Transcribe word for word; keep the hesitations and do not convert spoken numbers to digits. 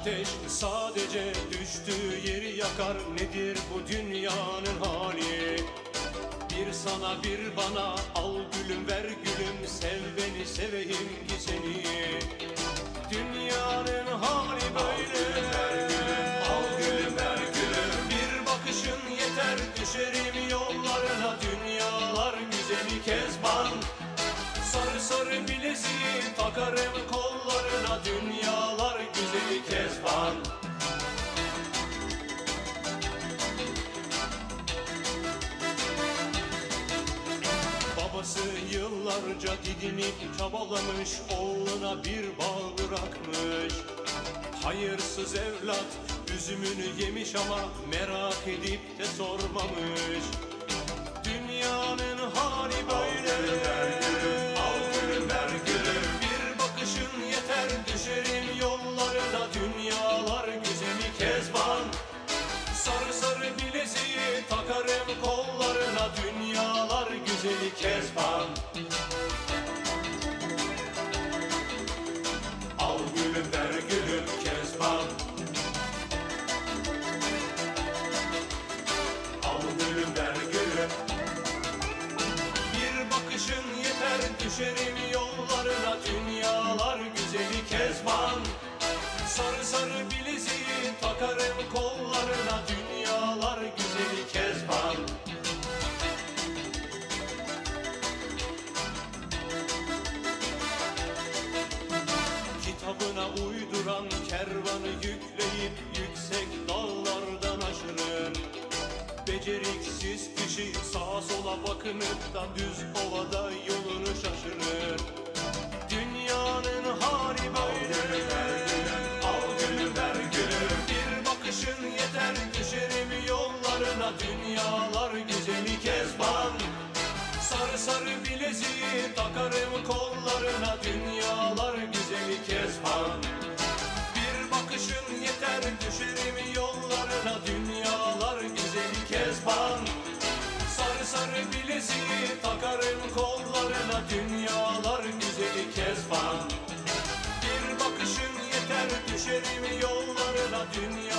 ateş sadece düştüğü yeri yakar. Nedir bu dünyanın hali? Bir sana bir bana, al gülüm ver gülüm, sev beni seveyim ki seni. Dünyanın hali böyle. Ver gülüm, al gülüm ver gülüm. Bir bakışın yeter, düşerim yollarına. Dünyalar güzeli Kezban. Sarı sarı bileziği takarım kollarına. Dünyalar güzeli Kezban. Babası yıllarca didinip çabalamış, oğluna bir bağ bırakmış. Hayırsız evlat üzümünü yemiş ama merak edip de sormamış. Dünyanın hali böyle. Al gülüm ver gülüm. Bir bakışın yeter, düşerim yollarına. Dünyalar güzeli Kezban. Sarı sarı bileziği takarım kollarına. Dünyalar güzeli Kezban. Al gülüm ver gülüm Kezban. Al gülüm ver gülüm. Bir bakışın yeter, düşerim yollarına. Dünyalar güzeli Kezban. Sarı sarı bileziği takarım kollarına. Dünyalar güzeli Kezban. Kitabına uyduran kervanı yükleyip yüksek dağlardan aşırır. Beceriksiz kişi sağa sola bakınıp da düz ovada yolunu şaşırır. Dünyanın hali böyle. Al gülüm ver gülüm. Bir bakışın yeter, düşerim yollarına. Dünyalar güzeli Kezban. Sarı sarı bileziği takarım kollarına. Dünyalar güzeli Kezban. Bir bakışın yeter, düşerim yollarına. Dünyalar güzeli Kezban. Sarı sarı bileziği takarım kollarına. Dünyalar güzeli Kezban. Bir bakışın yeter, düşerim yollarına. Dünya